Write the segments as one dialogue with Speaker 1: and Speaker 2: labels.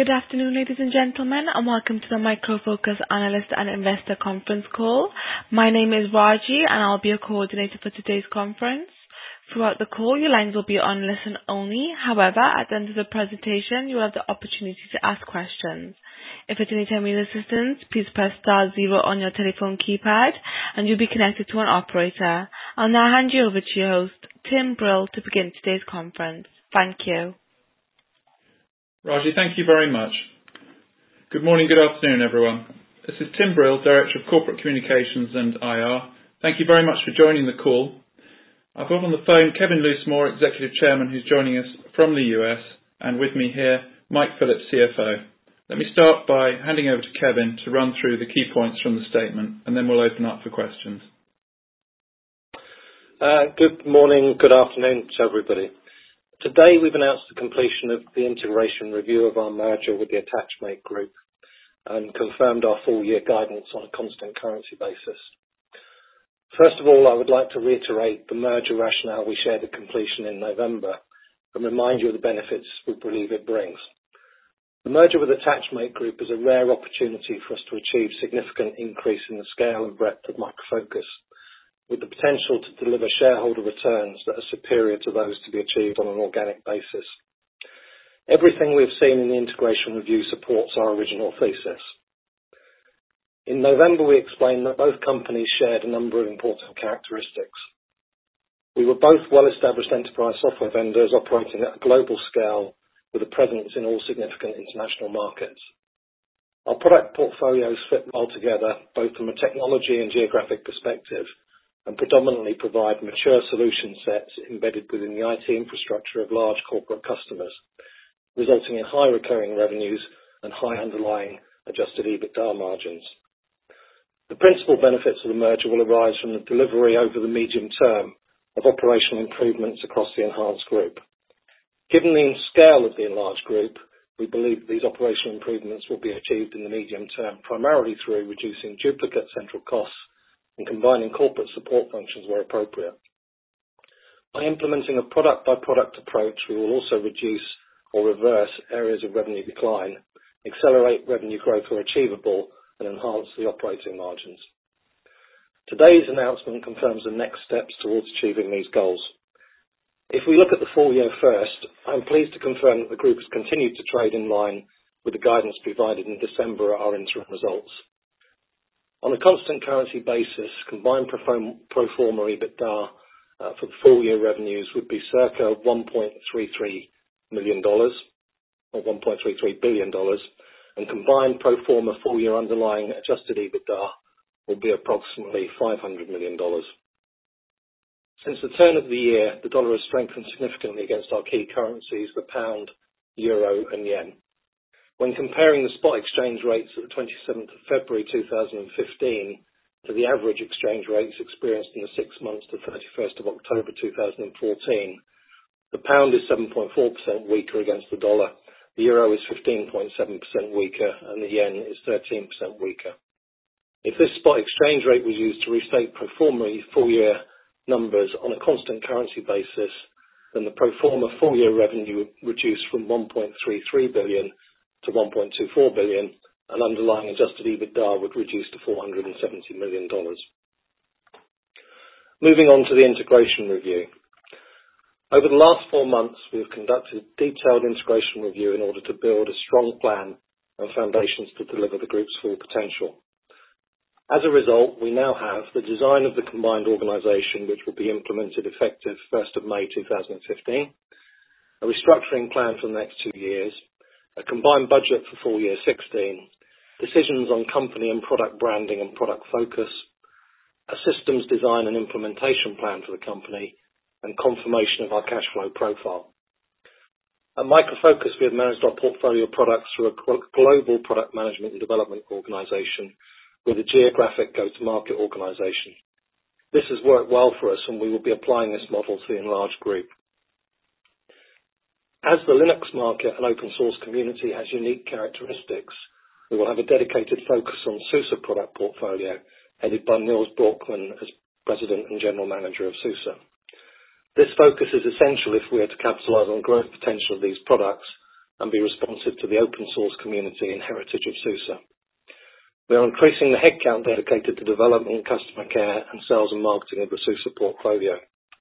Speaker 1: Good afternoon, ladies and gentlemen, and welcome to the Micro Focus Analyst and Investor Conference call. My name is Raji, and I'll be your coordinator for today's conference. Throughout the call, your lines will be on listen only. However, at the end of the presentation, you will have the opportunity to ask questions. If at any time you need assistance, please press *0 on your telephone keypad, and you'll be connected to an operator. I'll now hand you over to your host, Tim Brill, to begin today's conference. Thank you.
Speaker 2: Raji, thank you very much. Good morning, good afternoon, everyone. This is Tim Brill, Director of Corporate Communications and IR. Thank you very much for joining the call. I've got on the phone Kevin Loosemore, Executive Chairman, who's joining us from the US, and with me here, Mike Phillips, CFO. Let me start by handing over to Kevin to run through the key points from the statement, and then we'll open up for questions.
Speaker 3: Good morning, good afternoon to everybody. Today we've announced the completion of the integration review of our merger with the Attachmate Group and confirmed our full year guidance on a constant currency basis. First of all, I would like to reiterate the merger rationale we shared at completion in November and remind you of the benefits we believe it brings. The merger with Attachmate Group is a rare opportunity for us to achieve significant increase in the scale and breadth of Micro Focus, with the potential to deliver shareholder returns that are superior to those to be achieved on an organic basis. Everything we've seen in the integration review supports our original thesis. In November, we explained that both companies shared a number of important characteristics. We were both well-established enterprise software vendors operating at a global scale with a presence in all significant international markets. Our product portfolios fit well together, both from a technology and geographic perspective, and predominantly provide mature solution sets embedded within the IT infrastructure of large corporate customers, resulting in high recurring revenues and high underlying adjusted EBITDA margins. The principal benefits of the merger will arise from the delivery over the medium term of operational improvements across the enhanced group. Given the scale of the enlarged group, we believe these operational improvements will be achieved in the medium term, primarily through reducing duplicate central costs and combining corporate support functions where appropriate. By implementing a product-by-product approach, we will also reduce or reverse areas of revenue decline, accelerate revenue growth where achievable, and enhance the operating margins. Today's announcement confirms the next steps towards achieving these goals. If we look at the full year first, I'm pleased to confirm that the group has continued to trade in line with the guidance provided in December at our interim results. On a constant currency basis, combined pro forma EBITDA for the full year revenues would be circa $1.33 million or $1.33 billion, and combined pro forma full year underlying adjusted EBITDA will be approximately $500 million. Since the turn of the year, the dollar has strengthened significantly against our key currencies, the pound, euro, and yen. When comparing the spot exchange rates at the 27th of February 2015 to the average exchange rates experienced in the 6 months to 31st of October 2014, the pound is 7.4% weaker against the dollar, the euro is 15.7% weaker, and the yen is 13% weaker. If this spot exchange rate was used to restate pro forma full year numbers on a constant currency basis, then the pro forma full year revenue reduced from $1.33 billion to $1.24 billion, and underlying adjusted EBITDA would reduce to $470 million. Moving on to the integration review. Over the last 4 months, we have conducted a detailed integration review in order to build a strong plan and foundations to deliver the group's full potential. As a result, we now have the design of the combined organisation, which will be implemented effective 1st of May 2015, a restructuring plan for the next 2 years, a combined budget for full year 16, decisions on company and product branding and product focus, a systems design and implementation plan for the company, and confirmation of our cash flow profile. At Micro Focus, we have managed our portfolio of products through a global product management and development organisation with a geographic go-to-market organisation. This has worked well for us, and we will be applying this model to the enlarged group. As the Linux market and open source community has unique characteristics, we will have a dedicated focus on SUSE product portfolio, headed by Niels Brockman as President and General Manager of SUSE. This focus is essential if we are to capitalise on growth potential of these products and be responsive to the open source community and heritage of SUSE. We are increasing the headcount dedicated to development, customer care, and sales and marketing of the SUSE portfolio.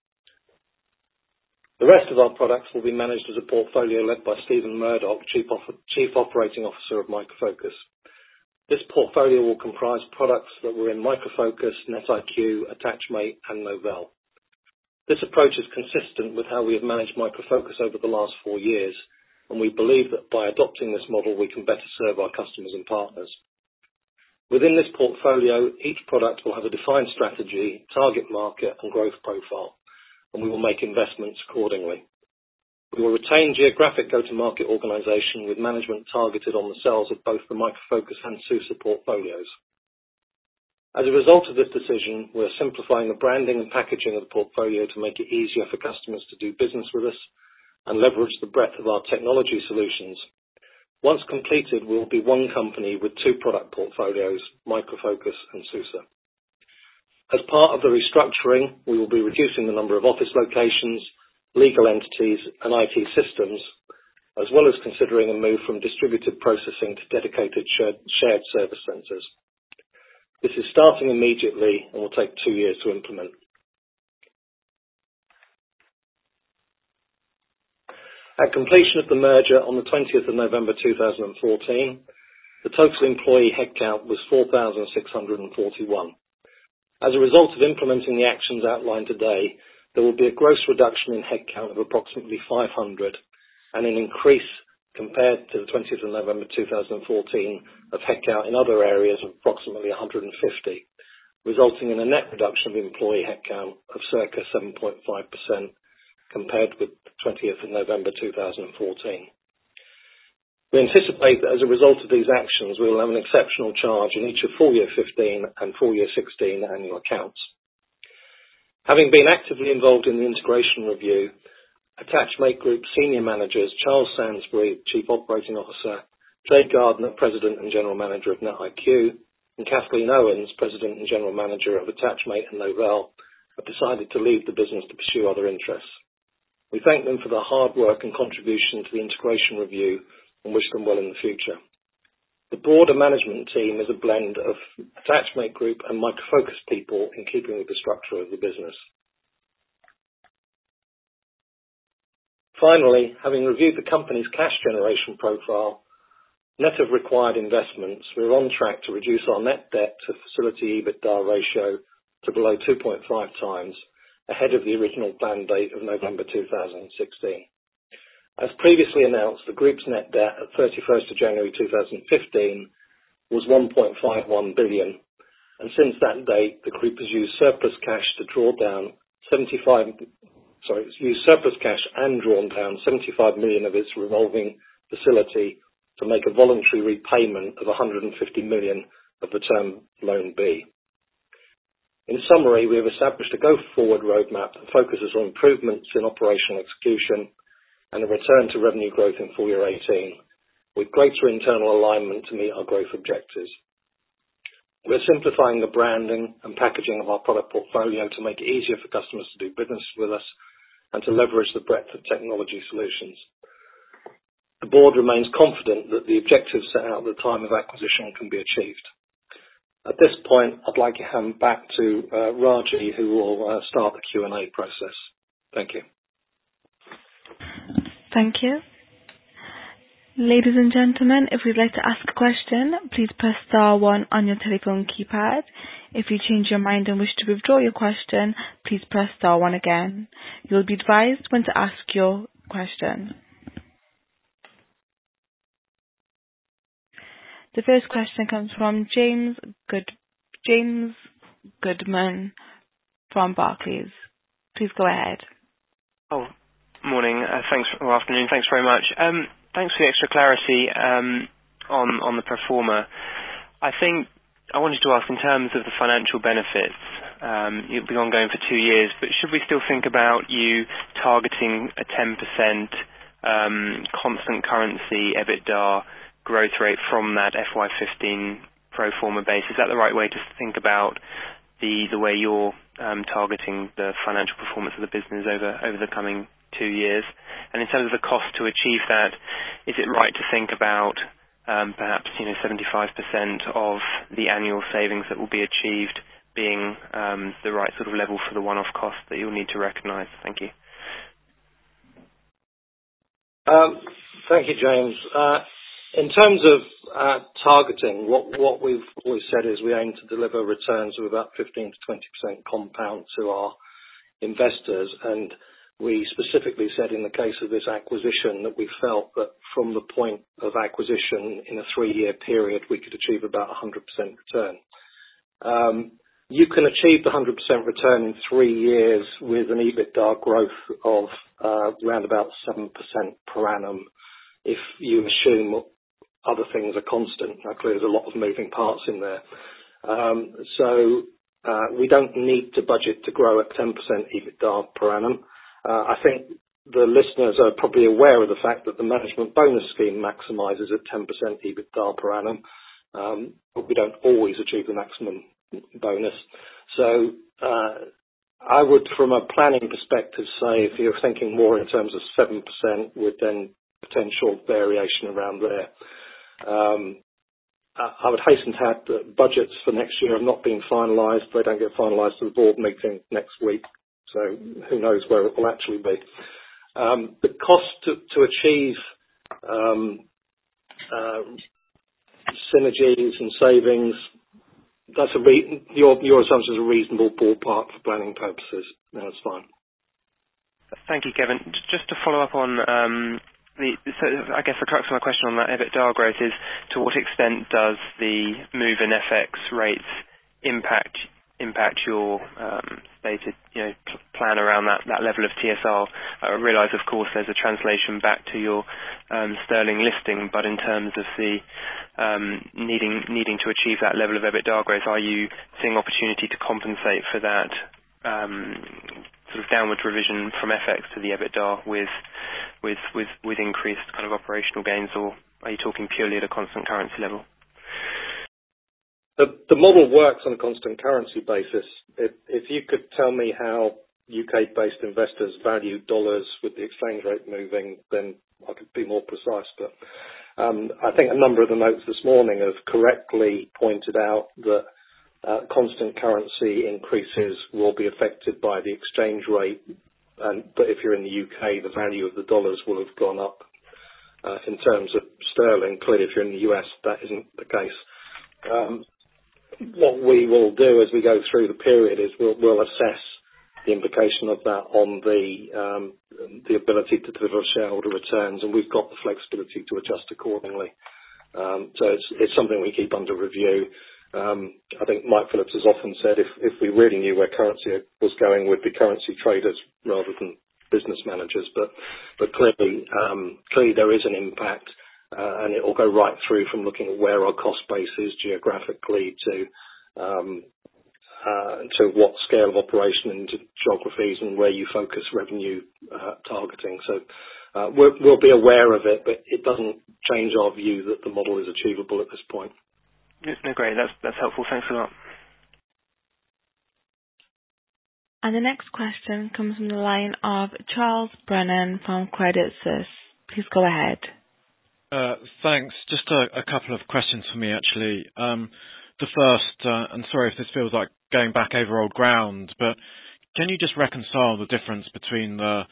Speaker 3: The rest of our products will be managed as a portfolio led by Stephen Murdoch, Chief Operating Officer of Micro Focus. This portfolio will comprise products that were in Micro Focus, NetIQ, AttachMate, and Novell. This approach is consistent with how we have managed Micro Focus over the last 4 years, and we believe that by adopting this model, we can better serve our customers and partners. Within this portfolio, each product will have a defined strategy, target market, and growth profile, and we will make investments accordingly. We will retain geographic go-to-market organization with management targeted on the sales of both the Micro Focus and SUSE portfolios. As a result of this decision, we are simplifying the branding and packaging of the portfolio to make it easier for customers to do business with us and leverage the breadth of our technology solutions. Once completed, we will be one company with 2 product portfolios, Micro Focus and SUSE. As part of the restructuring, we will be reducing the number of office locations, legal entities, and IT systems, as well as considering a move from distributed processing to dedicated shared service centres. This is starting immediately and will take 2 years to implement. At completion of the merger on the 20th of November 2014, the total employee headcount was 4,641. As a result of implementing the actions outlined today, there will be a gross reduction in headcount of approximately 500 and an increase compared to the 20th of November 2014 of headcount in other areas of approximately 150, resulting in a net reduction of employee headcount of circa 7.5% compared with the 20th of November 2014. We anticipate that as a result of these actions, we will have an exceptional charge in each of full year 15 and full year 16 annual accounts. Having been actively involved in the integration review, AttachMate Group senior managers Charles Sainsbury, Chief Operating Officer, Jay Gardner, President and General Manager of NetIQ, and Kathleen Owens, President and General Manager of AttachMate and Novell, have decided to leave the business to pursue other interests. We thank them for their hard work and contribution to the integration review and wish them well in the future. The broader management team is a blend of AttachMate Group and Micro Focus people in keeping with the structure of the business. Finally, having reviewed the company's cash generation profile, net of required investments, we're on track to reduce our net debt to facility EBITDA ratio to below 2.5 times, ahead of the original planned date of November 2016. As previously announced, the group's net debt at 31st of January 2015 was 1.51 billion, and since that date, the group has used surplus cash and drawn down 75 million of its revolving facility to make a voluntary repayment of 150 million of the term loan B. In summary, we have established a go-forward roadmap that focuses on improvements in operational execution and a return to revenue growth in full year 18, with greater internal alignment to meet our growth objectives. We're simplifying the branding and packaging of our product portfolio to make it easier for customers to do business with us and to leverage the breadth of technology solutions. The board remains confident that the objectives set out at the time of acquisition can be achieved. At this point, I'd like to hand back to Raji, who will start the Q&A process. Thank you.
Speaker 1: Thank you. Ladies and gentlemen, if you'd like to ask a question, please press star 1 on your telephone keypad. If you change your mind and wish to withdraw your question, please press star 1 again. You'll be advised when to ask your question. The first question comes from James Goodman from Barclays. Please go ahead.
Speaker 4: Oh, morning. Afternoon. Thanks very much. Thanks for the extra clarity on the pro forma. I think I wanted to ask in terms of the financial benefits. You've been ongoing for 2 years, but should we still think about you targeting a 10% constant currency EBITDA growth rate from that FY15 pro forma base? Is that the right way to think about the way you're targeting the financial performance of the business over the coming 2 years? And in terms of the cost to achieve that, is it right to think about perhaps 75% of the annual savings that will be achieved being the right sort of level for the one-off cost that you'll need to recognise? Thank you.
Speaker 3: Thank you, James. In terms of targeting, what we've always said is we aim to deliver returns of about 15 to 20% compound to our investors, and we specifically said in the case of this acquisition that we felt that from the point of acquisition in a 3-year period we could achieve about 100% return. You can achieve the 100% return in 3 years with an EBITDA growth of around about 7% per annum if you assume other things are constant. Now, clearly there's a lot of moving parts in there. So we don't need to budget to grow at 10% EBITDA per annum. I think the listeners are probably aware of the fact that the management bonus scheme maximises at 10% EBITDA per annum, but we don't always achieve the maximum bonus. So I would, from a planning perspective, say if you're thinking more in terms of 7% with then potential variation around there. I would hasten to add that budgets for next year have not been finalised. They don't get finalised to the board meeting next week, so who knows where it will actually be. The cost to achieve synergies and savings, that's your assumption is a reasonable ballpark for planning purposes. No, that's fine.
Speaker 4: Thank you, Kevin. Just to follow up on so I guess the crux of my question on that EBITDA growth is to what extent does the move in FX rates impact your stated plan around that level of TSR? I realise, of course, there's a translation back to your sterling listing, but in terms of the needing to achieve that level of EBITDA growth, are you seeing opportunity to compensate for that sort of downward revision from FX to the EBITDA with increased kind of operational gains, or are you talking purely at a constant currency level?
Speaker 3: The model works on a constant currency basis. If you could tell me how UK-based investors value dollars with the exchange rate moving, then I could be more precise. But I think a number of the notes this morning have correctly pointed out that constant currency increases will be affected by the exchange rate. But if you're in the UK, the value of the dollars will have gone up. In terms of sterling, clearly if you're in the US, that isn't the case. What we will do as we go through the period is we'll assess the implication of that on the ability to deliver shareholder returns, and we've got the flexibility to adjust accordingly. So it's something we keep under review. I think Mike Phillips has often said if we really knew where currency was going, we'd be currency traders rather than business managers. But clearly there is an impact, and it will go right through from looking at where our cost base is geographically to what scale of operation into geographies and where you focus revenue targeting. So we'll be aware of it, but it doesn't change our view that the model is achievable at this point.
Speaker 4: No, great. That's helpful. Thanks a lot.
Speaker 1: And the next question comes from the line of Charles Brennan from Credit Suisse. Please go ahead.
Speaker 5: Thanks. Just a couple of questions for me, actually. The first, and sorry if this feels like going back over old ground, but can you just reconcile the difference between the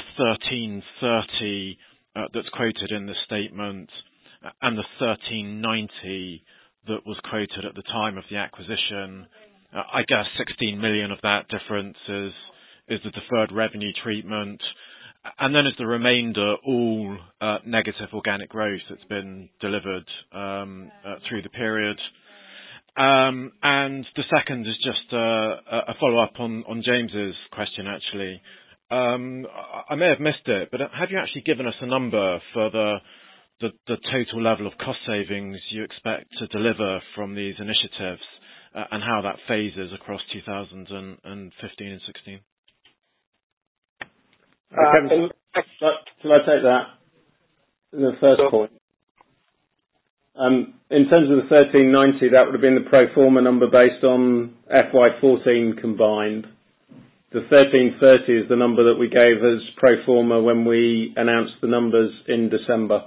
Speaker 5: 1330 that's quoted in the statement and the 1390 that was quoted at the time of the acquisition? I guess 16 million of that difference is the deferred revenue treatment. And then is the remainder all negative organic growth that's been delivered through the period? And the second is just a follow-up on James's question, actually. I may have missed it, but have you actually given us a number for the total level of cost savings you expect to deliver from these initiatives and how that phases across 2015 and 16?
Speaker 6: Kevin, shall I take that? The first point. In terms of the 1390, that would have been the pro forma number based on FY14 combined. The 1330 is the number that we gave as pro forma when we announced the numbers in December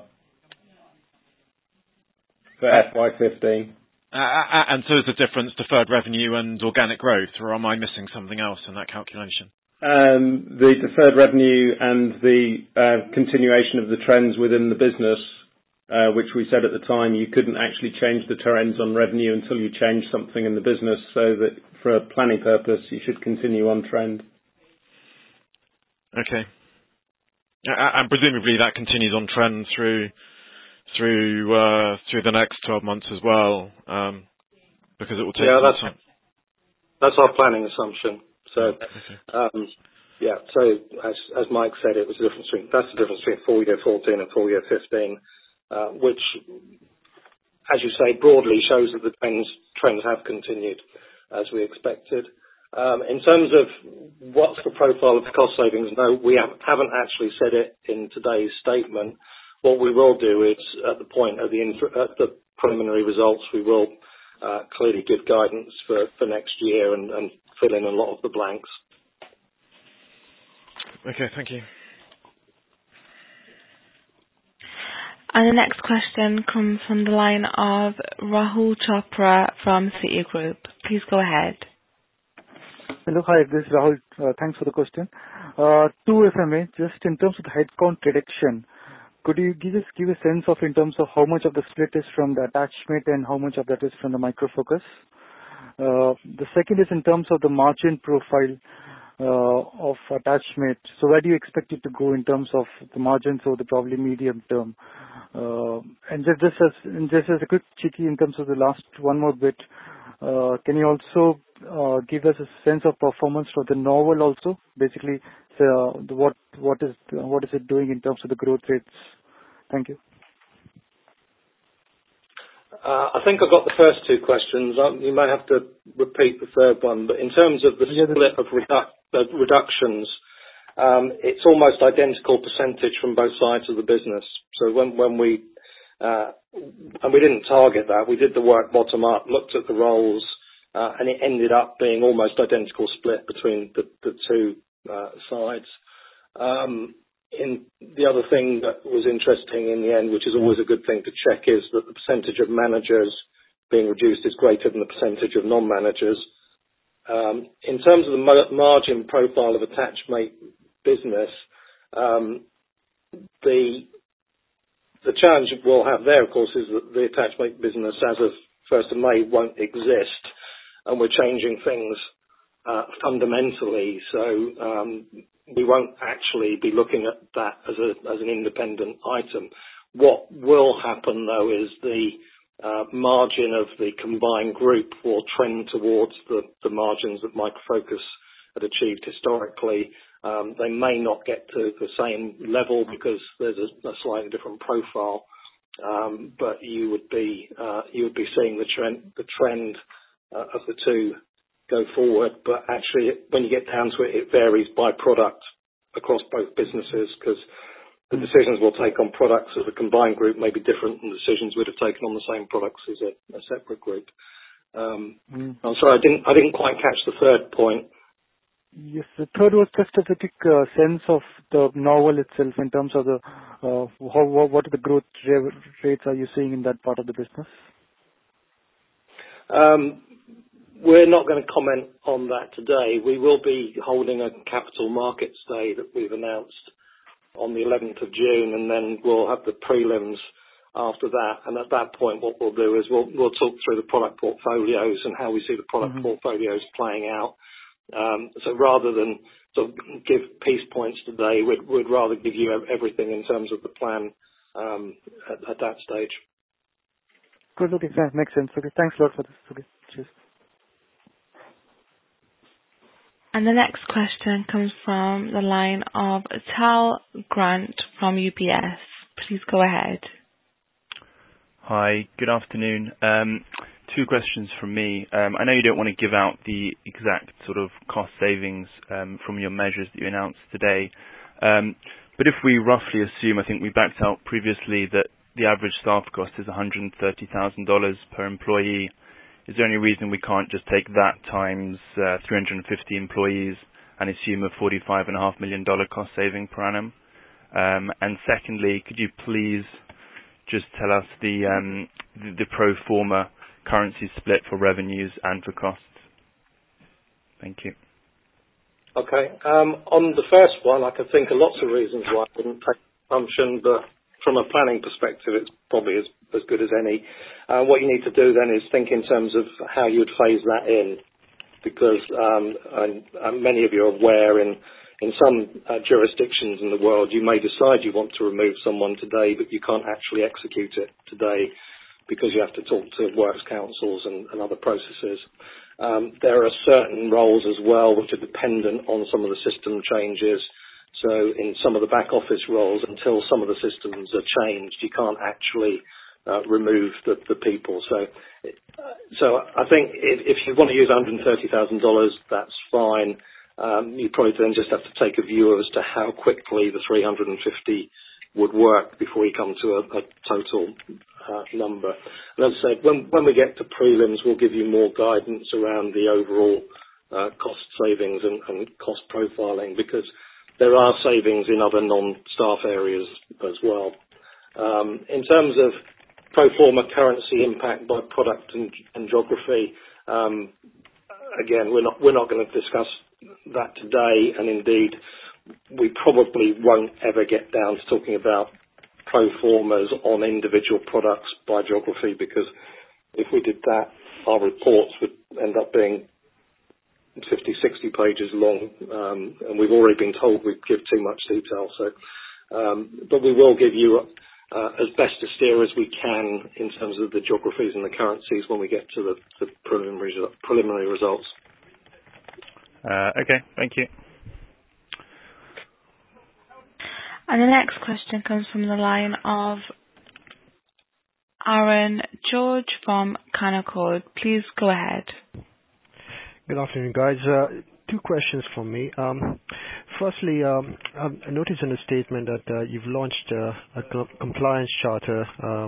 Speaker 6: for FY15.
Speaker 5: And so is the difference deferred revenue and organic growth, or am I missing something else in that calculation?
Speaker 6: The deferred revenue and the continuation of the trends within the business, which we said at the time, you couldn't actually change the trends on revenue until you change something in the business, so that for a planning purpose, you should continue on trend.
Speaker 5: Okay. And presumably that continues on trend through the next 12 months as well, because it will take some time.
Speaker 3: That's our planning assumption. So, so as Mike said, that's the difference between full year 14 and full year 15, which, as you say, broadly shows that the trends have continued as we expected. In terms of what's the profile of the cost savings, no, we haven't actually said it in today's statement. What we will do is, at the point of the preliminary results, we will clearly give guidance for next year and fill in a lot of the blanks.
Speaker 5: Okay, thank you.
Speaker 1: And the next question comes from the line of Rahul Chopra from Citigroup. Please go ahead.
Speaker 7: Hello, hi, this is Rahul. Thanks for the question. Two, if I may, just in terms of the headcount reduction, could you give a sense of in terms of how much of the split is from the attachment and how much of that is from the Micro Focus? The second is in terms of the margin profile of attachment. So where do you expect it to go in terms of the margins over the probably medium term? And just as a quick cheeky in terms of the last one more bit, can you also give us a sense of performance for the novel also? Basically, what is it doing in terms of the growth rates? Thank you.
Speaker 3: I think I got the first two questions. You may have to repeat the third one, but in terms of the split of reductions, it's almost identical percentage from both sides of the business. So when we and we didn't target that, we did the work bottom up, looked at the roles, and it ended up being almost identical split between the two sides. The other thing that was interesting in the end, which is always a good thing to check, is that the percentage of managers being reduced is greater than the percentage of non-managers. In terms of the margin profile of attachmate business, the challenge we'll have there, of course, is that the attachmate business as of 1st of May won't exist, and we're changing things fundamentally. So we won't actually be looking at that as an independent item. What will happen, though, is the margin of the combined group will trend towards the margins that Micro Focus had achieved historically. They may not get to the same level because there's a slightly different profile, but you would be seeing the trend of the two go forward. But actually, when you get down to it, it varies by product across both businesses, because the decisions we'll take on products as a combined group may be different than decisions we'd have taken on the same products as a separate group. I'm sorry, I didn't quite catch the third point.
Speaker 7: Yes, the third was just a quick sense of the novel itself in terms of the what are the growth rates are you seeing in that part of the business?
Speaker 3: We're not going to comment on that today. We will be holding a capital markets day that we've announced on the 11th of June, and then we'll have the prelims after that. And at that point, what we'll do is we'll talk through the product portfolios and how we see the product portfolios playing out. So rather than sort of give piece points today, we'd rather give you everything in terms of the plan at that stage.
Speaker 7: Good. Okay, makes sense. Okay, thanks a lot for this. Okay, cheers.
Speaker 1: And the next question comes from the line of Tal Grant from UBS. Please go ahead.
Speaker 8: Hi, good afternoon. Two questions from me. I know you don't want to give out the exact sort of cost savings from your measures that you announced today, but if we roughly assume, I think we backed out previously, that the average staff cost is $130,000 per employee, is there any reason we can't just take that times 350 employees and assume a $45.5 million cost saving per annum? And secondly, could you please just tell us the pro forma currency split for revenues and for costs? Thank you.
Speaker 3: Okay. On the first one, I can think of lots of reasons why I wouldn't take assumption, but from a planning perspective, it's probably as good as any. What you need to do then is think in terms of how you'd phase that in, because and many of you are aware in some jurisdictions in the world, you may decide you want to remove someone today, but you can't actually execute it today because you have to talk to works councils and other processes. There are certain roles as well which are dependent on some of the system changes. So in some of the back office roles, until some of the systems are changed, you can't actually remove the people. So I think if you want to use $130,000, that's fine. You probably then just have to take a view as to how quickly the 350 would work before you come to a total number. And as I said, when we get to prelims, we'll give you more guidance around the overall cost savings and cost profiling, because there are savings in other non-staff areas as well. In terms of pro forma currency impact by product and geography, again, we're not going to discuss that today, and indeed we probably won't ever get down to talking about pro formas on individual products by geography, because if we did that, our reports would end up being 50, 60 pages long, and we've already been told we give too much detail. So, but we will give you as best a steer as we can in terms of the geographies and the currencies when we get to the preliminary results.
Speaker 8: Okay, thank you.
Speaker 1: And the next question comes from the line of Aaron George from Canaccord. Please go ahead.
Speaker 9: Good afternoon, guys. Two questions from me. Firstly, I noticed in the statement that you've launched a compliance charter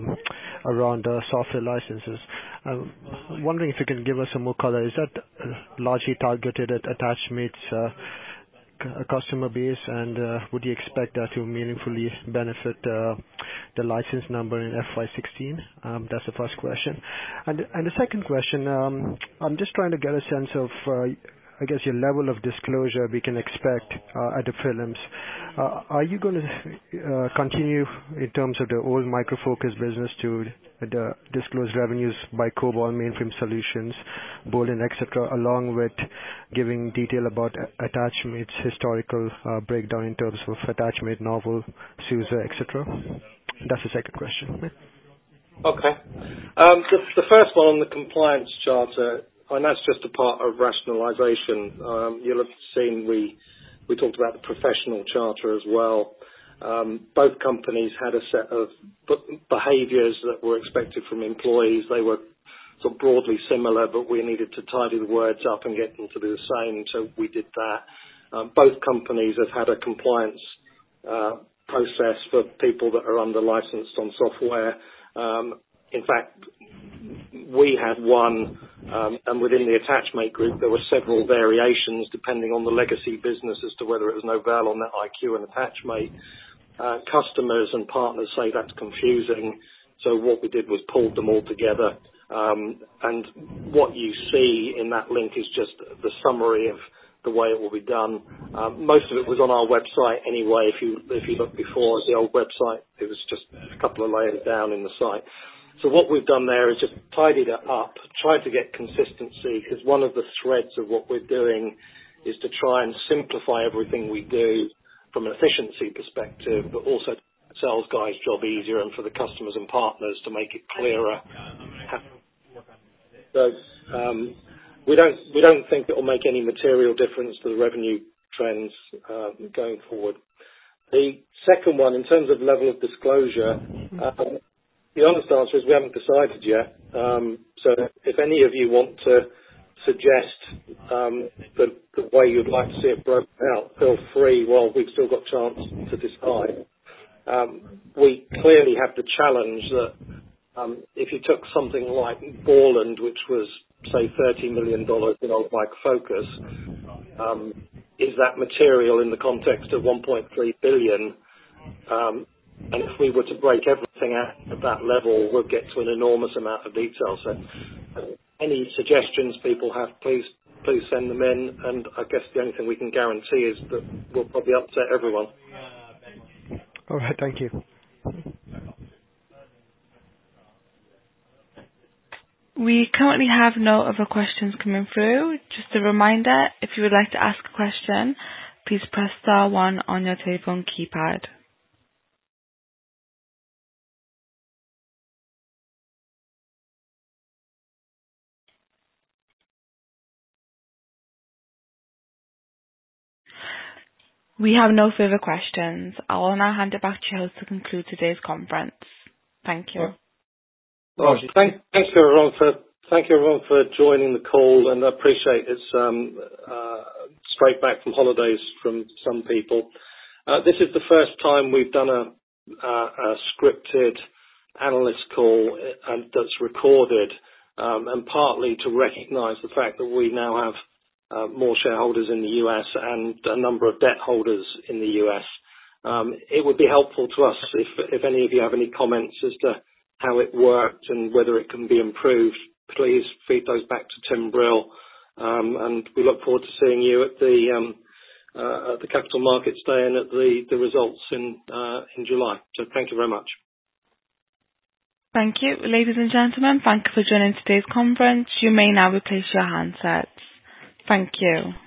Speaker 9: around software licenses. I'm wondering if you can give us some more color. Is that largely targeted at Attachmate's customer base, and would you expect that to meaningfully benefit the license number in FY16? That's the first question. And the second question, I'm just trying to get a sense of, I guess, your level of disclosure we can expect at the prelims. Are you going to continue in terms of the old Micro Focus business to disclose revenues by COBOL, Mainframe Solutions, Bolin, etc., along with giving detail about Attachmate's historical breakdown in terms of Attachmate, Novell, SUSE, etc.? That's the second question.
Speaker 3: Okay. The first one on the compliance charter, and that's just a part of rationalisation. You'll have seen we talked about the professional charter as well. Both companies had a set of behaviours that were expected from employees. They were sort of broadly similar, but we needed to tidy the words up and get them to be the same, so we did that. Both companies have had a compliance process for people that are under licensed on software. In fact, we had one, and within the Attachmate group, there were several variations depending on the legacy business as to whether it was Novell or NetIQ and Attachmate. Customers and partners say that's confusing, so what we did was pulled them all together. And what you see in that link is just the summary of the way it will be done. Most of it was on our website anyway. If you look before at the old website, it was just a couple of layers down in the site. So what we've done there is just tidied it up, tried to get consistency, because one of the threads of what we're doing is to try and simplify everything we do from an efficiency perspective, but also the sales guys' job easier and for the customers and partners to make it clearer. So we don't think it will make any material difference to the revenue trends going forward. The second one, in terms of level of disclosure, the honest answer is we haven't decided yet. So if any of you want to suggest the way you'd like to see it broken out, feel free while we've still got a chance to decide. We clearly have the challenge that if you took something like Borland, which was, say, $30 million in old Micro Focus, is that material in the context of 1.3 billion? And if we were to break everything out at that level, we'll get to an enormous amount of detail. So any suggestions people have, please send them in. And I guess the only thing we can guarantee is that we'll probably upset everyone.
Speaker 9: All right, thank you.
Speaker 1: We currently have no other questions coming through. Just a reminder, if you would like to ask a question, please press star 1 on your telephone keypad. We have no further questions. I will now hand it back to your host to conclude today's conference. Thank you.
Speaker 3: Well, thank you everyone for joining the call, and I appreciate it's straight back from holidays from some people. This is the first time we've done a scripted analyst call that's recorded, and partly to recognise the fact that we now have more shareholders in the US and a number of debt holders in the US. It would be helpful to us if any of you have any comments as to how it worked and whether it can be improved. Please feed those back to Tim Brill, and we look forward to seeing you at the Capital Markets Day and at the results in July. So thank you very much.
Speaker 1: Thank you. Ladies and gentlemen, thank you for joining today's conference. You may now replace your handsets. Thank you.